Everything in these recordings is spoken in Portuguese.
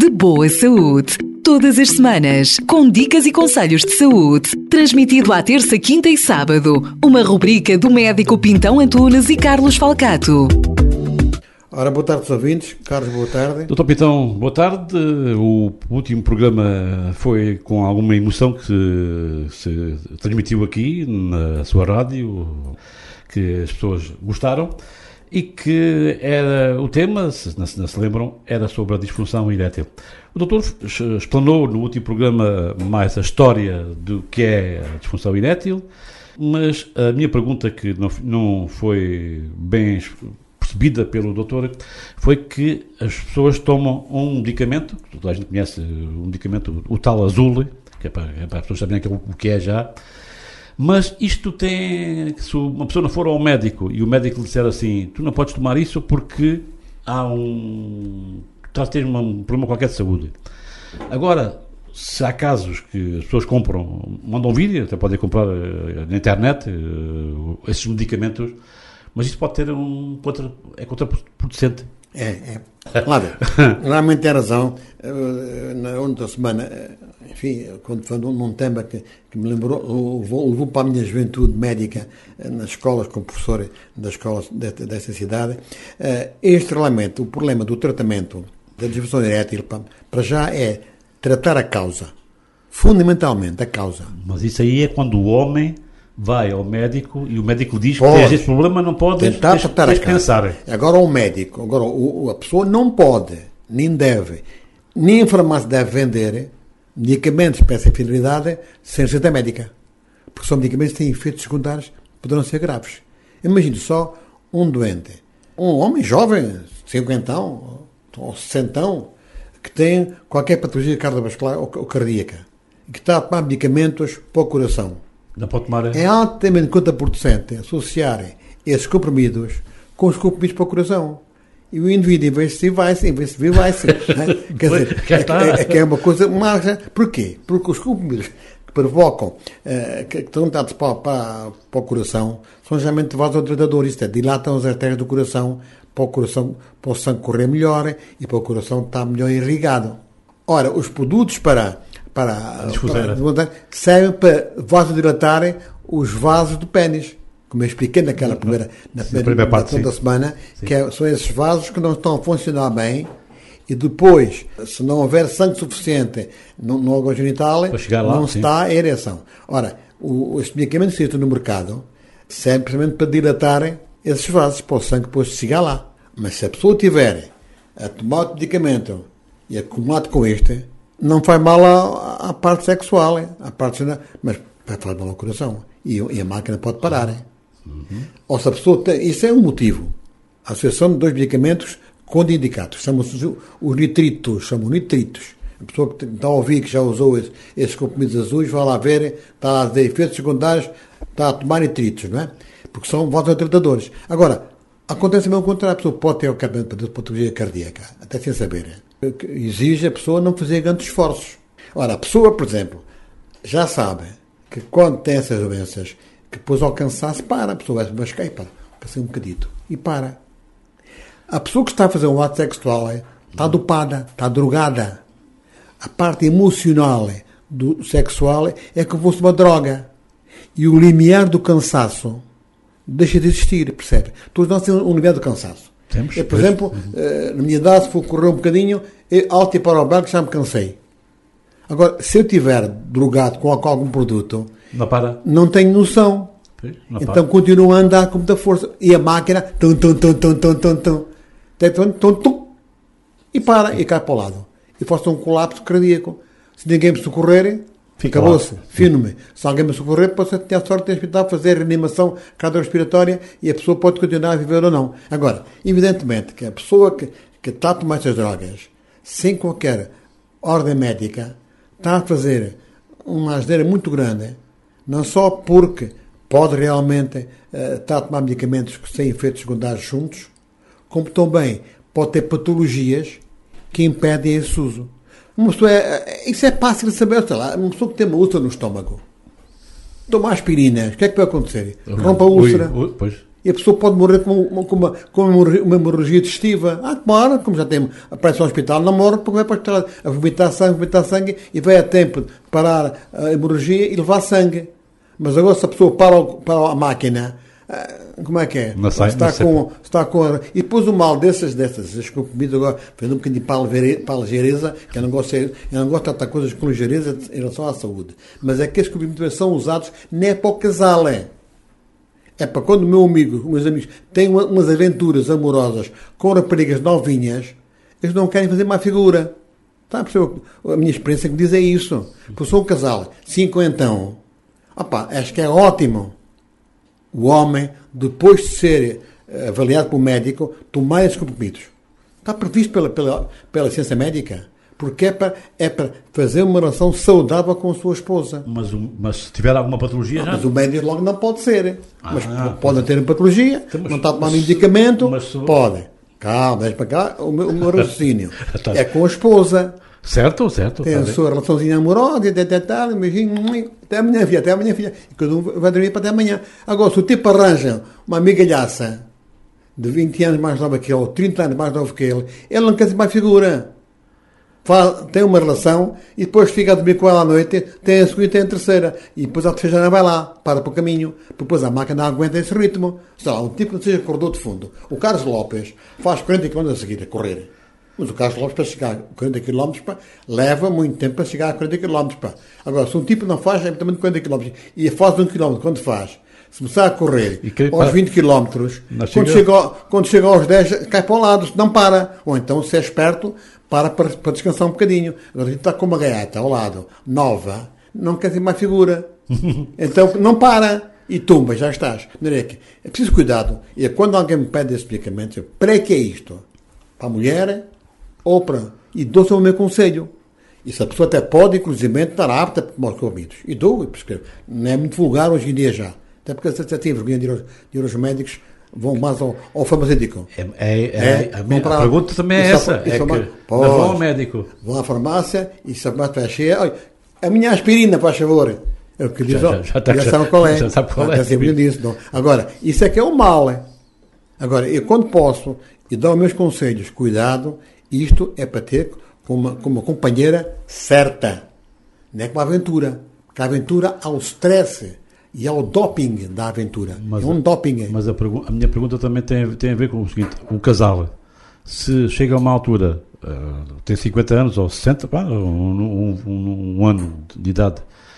de boa saúde. Todas as semanas, com dicas e conselhos de saúde. Transmitido à terça, quinta e sábado. Uma rubrica do médico Pintão Antunes e Carlos Falcato. Ora, boa tarde, ouvintes. Carlos, boa tarde. Doutor Pintão, boa tarde. O último programa foi com alguma emoção que se transmitiu aqui na sua rádio, que as pessoas gostaram, e que era o tema, se não se lembram, era sobre a disfunção erétil. O doutor explanou no último programa mais a história do que é a disfunção erétil, mas a minha pergunta, que não foi bem percebida pelo doutor, foi que as pessoas tomam um medicamento, toda a gente conhece o medicamento, o tal azul, que é para as pessoas saberem o que é já, mas isto tem, se uma pessoa não for ao médico e o médico lhe disser assim, tu não podes tomar isso porque estás a ter um problema qualquer de saúde. Agora, se há casos que as pessoas mandam vídeo, até podem comprar na internet esses medicamentos, mas isso pode ter é contraproducente. Lá ver. Realmente tem razão. Na outra semana, enfim, quando foi num tema que me lembrou, levou para a minha juventude médica nas escolas, como professor das escolas desta cidade. Este realmente, o problema do tratamento da disfunção erétil, para já é tratar a causa. Fundamentalmente, a causa. Mas isso aí é quando o homem vai ao médico e o médico diz que tens este problema, não podes pensar. Agora o médico, a pessoa não pode, nem deve, nem a farmácia deve vender medicamentos para essa finalidade sem receita médica. Porque são medicamentos que têm efeitos secundários que poderão ser graves. Imagine só um doente, um homem jovem, 50 ou 60, que tem qualquer patologia cardiovascular ou cardíaca, e que está a tomar medicamentos para o coração. Não pode tomar. É altamente contraproducente associar esses comprimidos com os comprimidos para o coração. E o indivíduo, em vez de vir, vai-se. Quer dizer, é uma coisa mágica. Porquê? Porque os comprimidos que provocam, que estão dados para o coração, são geralmente vasodilatadores, isto é, dilatam as artérias do coração, para o sangue correr melhor e para o coração estar melhor irrigado. Ora, os produtos para servem para vasodilatarem os vasos do pênis, como eu expliquei na primeira parte da semana, são esses vasos que não estão a funcionar bem, e depois, se não houver sangue suficiente no órgão genital, não está a ereção. Ora, os medicamentos que existem no mercado servem precisamente para dilatarem esses vasos, para o sangue depois chegar lá. Mas se a pessoa tiver a tomar o medicamento e acumulado com este, não faz mal à parte sexual, mas faz mal ao coração. E a máquina pode parar. Ou se a pessoa isso é um motivo. A associação de dois medicamentos contraindicados. Chamam-se os nitritos. A pessoa que está a ouvir, que já usou esses comprimidos azuis, vai lá ver, está a ter efeitos secundários, está a tomar nitritos, não é? Porque são vasodilatadores. Agora, acontece mesmo o contrário. A pessoa pode ter o patologia cardíaca, até sem saber. Exige a pessoa não fazer grandes esforços. Ora, a pessoa, por exemplo, já sabe que quando tem essas doenças, que depois ao cansar-se, para. A pessoa vai ficar e para. Fica um bocadito. E para. A pessoa que está a fazer um ato sexual está dopada, está drogada. A parte emocional do sexual é como se fosse uma droga. E o limiar do cansaço deixa de existir, percebe? Todos nós temos um limiar do cansaço. Por exemplo, na minha idade, se for correr um bocadinho, alto e para o banco, já me cansei. Agora, se eu estiver drogado com algum produto, não tenho noção. Então continuo a andar com muita força. E a máquina, e para, e cai para o lado. E força um colapso cardíaco. Se ninguém me socorrer, acabou-se. Fino-me. Se alguém me socorrer, você tem a sorte de hospital fazer reanimação cardiorrespiratória e a pessoa pode continuar a viver ou não. Agora, evidentemente que a pessoa que está a tomar estas drogas sem qualquer ordem médica está a fazer uma asneira muito grande, não só porque pode realmente estar a tomar medicamentos que têm efeitos secundários juntos, como também pode ter patologias que impedem esse uso. Uma pessoa isso é fácil de saber, sei lá, uma pessoa que tem uma úlcera no estômago, toma aspirinas, o que é que vai acontecer? Rompe a úlcera E a pessoa pode morrer com uma hemorragia digestiva. Claro, como já tem, aparece no hospital, não morre porque vai para o hospital a vomitar sangue e vai a tempo de parar a hemorragia e levar sangue. Mas agora se a pessoa para a máquina, como é que é? Não sai, está com e depois o mal dessas que eu comi agora, fez um bocadinho para a ligeireza, que eu não gosto de tratar coisas com ligeireza em relação à saúde. Mas é que esses comidas são usados não é para o casal, é para quando os meus amigos têm umas aventuras amorosas com raparigas novinhas, eles não querem fazer má figura. Está a perceber? A minha experiência que me diz é isso. Porque sou um casal, 50, acho que é ótimo o homem, depois de ser avaliado pelo médico, tomar esses comprimidos. Está previsto pela ciência médica. Porque é para fazer uma relação saudável com a sua esposa. Mas se tiver alguma patologia já... Mas o médico logo não pode ser. Mas pode ter uma patologia, não está a tomar medicamento, pode. Calma, deixa para cá o meu raciocínio. É com a esposa. Certo. Tem a sua relaçãozinha amorosa, até amanhã, filha. E cada um vai dormir para até amanhã. Agora, se o tipo arranja uma amigalhaça de 20 anos mais nova que ele, ou 30 anos mais novo que ele não quer ser mais figura. Tem uma relação e depois fica a dormir com ela à noite, tem a segunda e tem a terceira. E depois a terceira já não vai lá, para o caminho. Depois a máquina não aguenta esse ritmo. Sei lá, um tipo que não seja corredor de fundo. O Carlos Lopes faz 40 km a seguir a correr. Mas o Carlos Lopes, para chegar a 40 km, leva muito tempo para chegar a 40 km. Agora, se um tipo não faz também 40 km e faz 1 km, quando faz, se começar a correr aos 20 km, quando chega aos 10, cai para o lado, não para. Ou então, se é esperto, para descansar um bocadinho. Agora a gente está com uma gaiata ao lado, nova, não quer ter mais figura. Então não para e tumba, já estás. É preciso cuidado. E quando alguém me pede esse medicamento, para que é isto? Para a mulher ou para... E dou-se o meu conselho. E se a pessoa até pode, inclusive, estar apta para tomar os comprimidos. E dou e prescrevo. Não é muito vulgar hoje em dia já. Até porque você tem vergonha de ir aos médicos, vão mais ao farmacêutico. A pergunta também é essa. Vão ao médico. Vão à farmácia e se a farmácia está cheia, olha, a minha aspirina, faz favor. É o que diz, já sabe qual é. Já sabe qual é. Disso, não. Agora, isso é que é o mal. Agora, eu quando posso, e dou os meus conselhos, cuidado, isto é para ter com uma companheira certa. Não é como a aventura. Porque a aventura há o stress. E ao doping da aventura. É um doping. Mas a minha pergunta também tem a ver com o seguinte: o casal, se chega a uma altura, tem 50 anos ou 60, um ano de idade,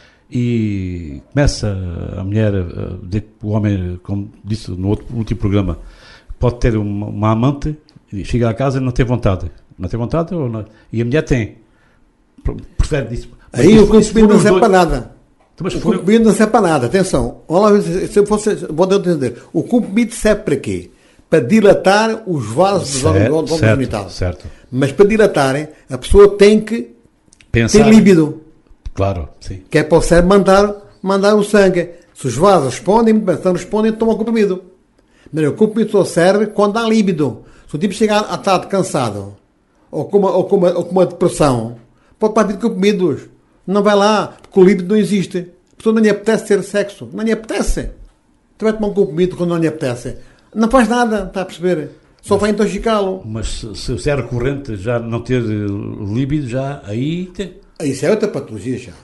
e começa a mulher, o homem, como disse no último programa, pode ter uma amante, e chega à casa e não tem vontade. Não tem vontade e a mulher tem. Prefere disso. Aí o consumo não serve para nada. O comprimido não serve para nada, atenção. Vou entender. O comprimido serve para quê? Para dilatar os vasos dos órgãos genitais. Certo. Mas para dilatarem, a pessoa tem que pensar, ter líbido. Claro, sim. Que é para o cérebro mandar o sangue. Se os vasos respondem, se não respondem, toma o comprimido. Mas o comprimido só serve quando há líbido. Se o tipo chegar à tarde cansado, ou com uma depressão, pode partir de comprimidos. Não vai lá, porque o líbido não existe. A pessoa não lhe apetece ter sexo. Não lhe apetece. Tu vai tomar um comprimido quando não lhe apetece. Não faz nada, está a perceber? Só vai intoxicá-lo. Mas se é recorrente já não ter líbido, já aí... Isso é outra patologia já.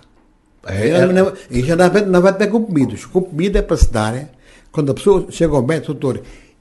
Aí já não vai ter comprimidos. Comprimido é para se dar quando a pessoa chega ao médico, doutor,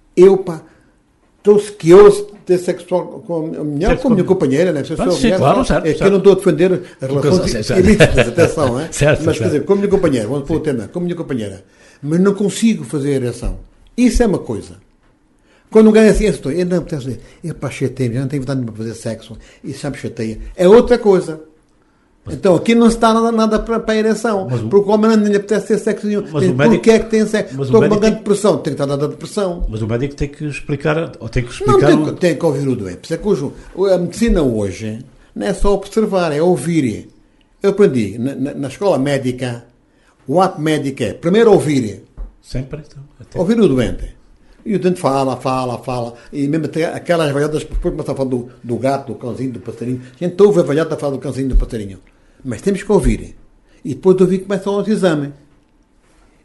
estou-se que eu ter sexual com a minha companheira, né? Claro, certo. É que eu não estou a defender as relações ilícitas, atenção, certo, mas quer dizer, com a minha companheira, vamos pôr o tema, com a minha companheira, mas não consigo fazer a ereção. Isso é uma coisa. Quando um gajo assim, eu não apetece, chateia-me, já não tenho vontade de fazer sexo, isso já me chateia. É outra coisa. Então aqui não se está nada para a ereção, porque o homem não lhe apetece ter sexo nenhum. Porquê é que tem sexo? Estou com uma grande depressão, tem que estar dada depressão. Mas o médico tem que explicar. Não, tem que ouvir o doente. A medicina hoje não é só observar, é ouvir. Eu aprendi na escola médica, o ato médico é primeiro ouvir. Sempre. Ouvir o doente. E o doente fala. E mesmo até aquelas velhotas, depois começa a falar do gato, do cãozinho, do passarinho. A gente ouve a velhota a falar do cãozinho, do passarinho. Mas temos que ouvir. E depois de ouvir começam os exames.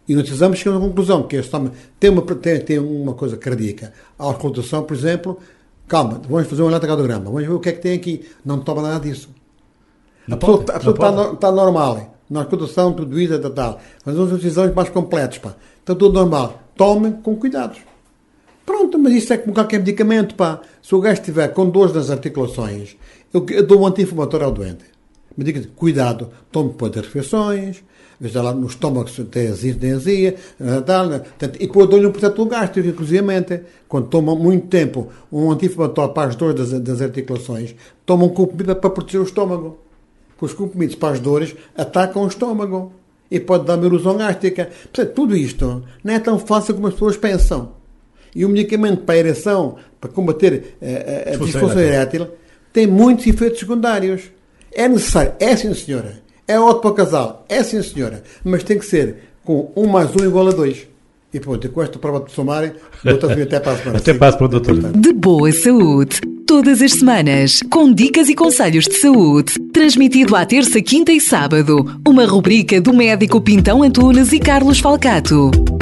E nos exames chegamos à conclusão que este homem tem uma coisa cardíaca. A auscultação, por exemplo, calma, vamos fazer um eletrocardiograma, vamos ver o que é que tem aqui. Não toma nada disso. A pessoa está normal. Na auscultação, tudo isso, tal. Fazemos os exames mais completos, pá. Está tudo normal. Tomem com cuidados. Pronto, mas isso é como qualquer medicamento, pá. Se o gajo estiver com dores nas articulações, eu dou um anti-inflamatório ao doente. Me diga, cuidado, tome depois das refeições, veja lá no estômago se tem azia, tal, e depois dou-lhe um protetor gástrico, inclusivamente. Quando toma muito tempo um anti-inflamatório para as dores das articulações, toma um comprimido para proteger o estômago. Porque os comprimidos para as dores atacam o estômago e pode dar uma erosão gástrica. Portanto, tudo isto não é tão fácil como as pessoas pensam. E o medicamento para a ereção, para combater a disfunção erétil, tem muitos efeitos secundários. É necessário, é sim senhora. É ótimo para o casal, é sim senhora. Mas tem que ser com 1 mais 1 igual a 2. E pronto, com esta prova de somarem, até para a semana. Até para o doutor. De boa saúde. Todas as semanas, com dicas e conselhos de saúde. Transmitido à terça, quinta e sábado. Uma rubrica do médico Pintão Antunes e Carlos Falcato.